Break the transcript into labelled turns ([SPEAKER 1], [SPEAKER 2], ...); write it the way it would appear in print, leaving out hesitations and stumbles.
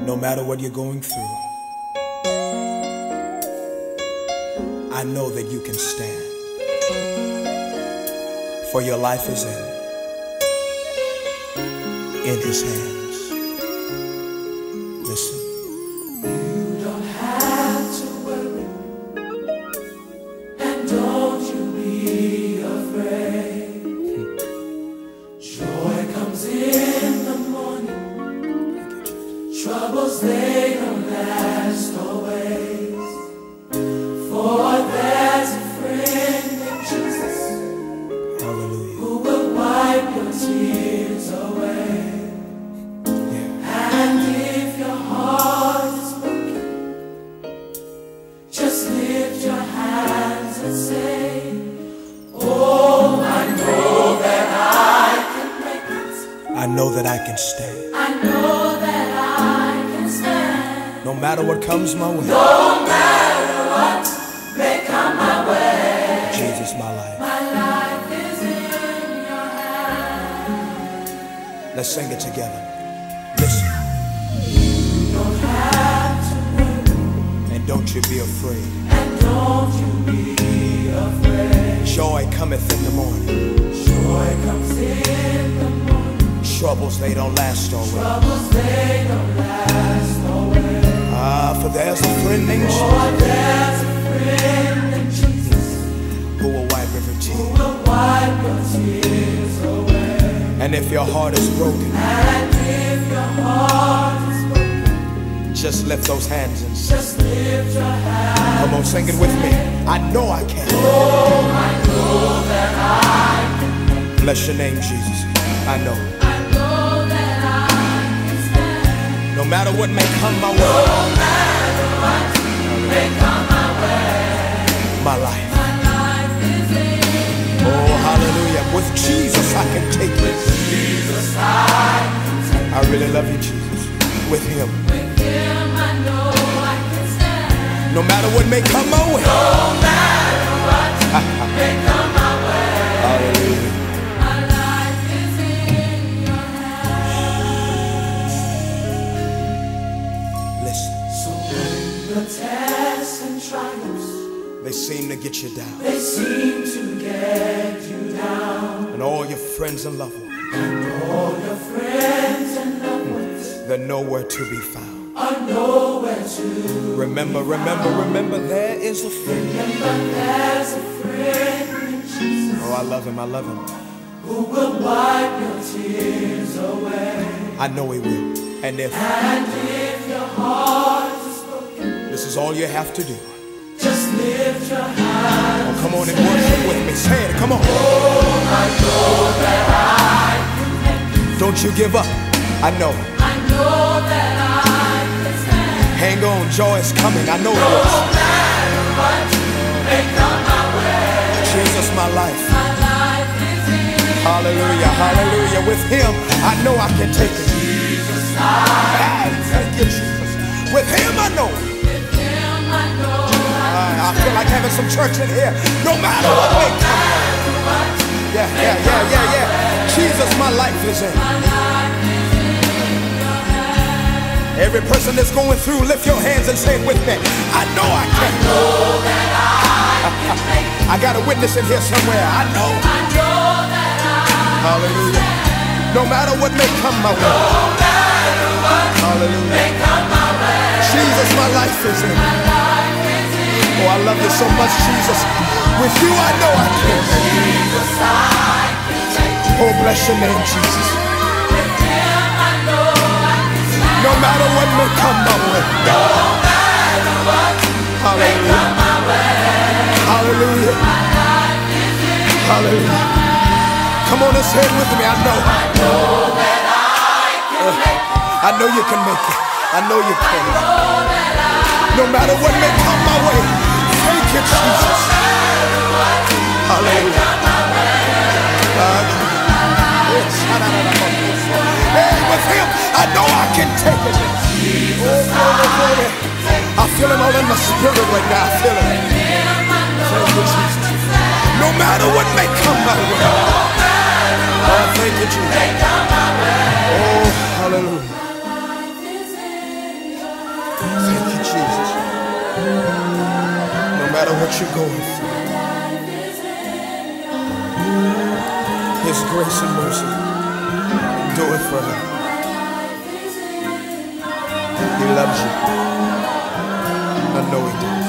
[SPEAKER 1] No matter what you're going through, I know that you can stand, for your life is in His hands. Listen.
[SPEAKER 2] You don't have to worry, and don't you be afraid. Joy comes in the morning, troubles they don't last always. For there's a friend in Jesus,
[SPEAKER 1] Hallelujah,
[SPEAKER 2] who will wipe your tears away.
[SPEAKER 1] yeah.
[SPEAKER 2] And if your heart is broken, just lift your hands and say, oh, I know that I can make it.
[SPEAKER 1] I know that I can stand,
[SPEAKER 2] I know that I can stand.
[SPEAKER 1] no matter what comes my way.
[SPEAKER 2] No matter what may come my way.
[SPEAKER 1] Jesus, my life.
[SPEAKER 2] My life is in your hands.
[SPEAKER 1] Let's sing it together. Listen.
[SPEAKER 2] You don't have to worry,
[SPEAKER 1] And don't you be afraid.
[SPEAKER 2] and don't you be afraid.
[SPEAKER 1] Joy cometh in the morning.
[SPEAKER 2] Joy comes in the morning.
[SPEAKER 1] Troubles, they don't last always.
[SPEAKER 2] Troubles they don't last always.
[SPEAKER 1] For there's a friend named
[SPEAKER 2] For
[SPEAKER 1] Jesus
[SPEAKER 2] there's a friend in Jesus,
[SPEAKER 1] who will wipe every
[SPEAKER 2] who
[SPEAKER 1] tear.
[SPEAKER 2] will wipe your tears away.
[SPEAKER 1] And if your heart is broken,
[SPEAKER 2] And if your heart is broken,
[SPEAKER 1] just lift those hands and sing.
[SPEAKER 2] just lift your hands.
[SPEAKER 1] Come on, sing it with me. I know I can.
[SPEAKER 2] Oh, I know that I can.
[SPEAKER 1] Bless your name, Jesus. I know.
[SPEAKER 2] I know that I can stand.
[SPEAKER 1] No matter what may come my way,
[SPEAKER 2] No matter what may come my way.
[SPEAKER 1] my life.
[SPEAKER 2] My life is in
[SPEAKER 1] Oh, hallelujah. With Jesus, I can take it.
[SPEAKER 2] Jesus.
[SPEAKER 1] I really love you, Jesus. With Him.
[SPEAKER 2] With Him I know I can stand.
[SPEAKER 1] No matter what may come my way.
[SPEAKER 2] No matter what may come my way.
[SPEAKER 1] Hallelujah.
[SPEAKER 2] My life is in your hands.
[SPEAKER 1] Listen.
[SPEAKER 2] So when the tests and triumphs,
[SPEAKER 1] They seem to get you down.
[SPEAKER 2] they seem to get you down.
[SPEAKER 1] And all your friends and loved ones,
[SPEAKER 2] All your friends and loved ones
[SPEAKER 1] they're nowhere to be found.
[SPEAKER 2] are nowhere to.
[SPEAKER 1] Remember, there is a friend.
[SPEAKER 2] Remember there's a friend in Jesus,
[SPEAKER 1] Oh, I love Him, I love Him.
[SPEAKER 2] who will wipe your tears away.
[SPEAKER 1] I know He will. And if
[SPEAKER 2] And if your heart is broken,
[SPEAKER 1] this is all you have to do,
[SPEAKER 2] just lift your hands.
[SPEAKER 1] oh, come on and worship with me. Say it, come on.
[SPEAKER 2] Oh, I know that I can make it.
[SPEAKER 1] Don't you give up. I know.
[SPEAKER 2] I know that I can stand.
[SPEAKER 1] Hang on, joy is coming. I know it
[SPEAKER 2] No
[SPEAKER 1] is.
[SPEAKER 2] matter what may come my way.
[SPEAKER 1] Jesus, my life.
[SPEAKER 2] My life is in
[SPEAKER 1] Hallelujah, hallelujah. With Him, I know I can take it.
[SPEAKER 2] Jesus.
[SPEAKER 1] Hey, thank you, Jesus. With Him, I know.
[SPEAKER 2] With Him I know
[SPEAKER 1] I feel like having some church in here. No matter what may come. Yeah. Jesus, my life is in. Every person that's going through, lift your hands and say it with me. I know I can. I got a witness in here somewhere. I know. Hallelujah. No matter what may come my way. Hallelujah. Jesus, my life is in. Oh, I love you so much, Jesus. With you, I know I can. Oh, bless your name, Jesus. No matter what may come my way. Hallelujah. Hallelujah. Hallelujah. Come on and say it with me. I know. I know you can make it. I know you can. No matter what may come my way. Thank you, Jesus. Hallelujah. Hey, with Him, I know I can take it. Oh, glory. I feel it all in my spirit right now. I feel it. Thank you, Jesus. No matter what may come my way. Oh, thank you, Jesus. Oh, hallelujah. what you're going through. His grace and mercy, do it for him. He loves you. I know he does.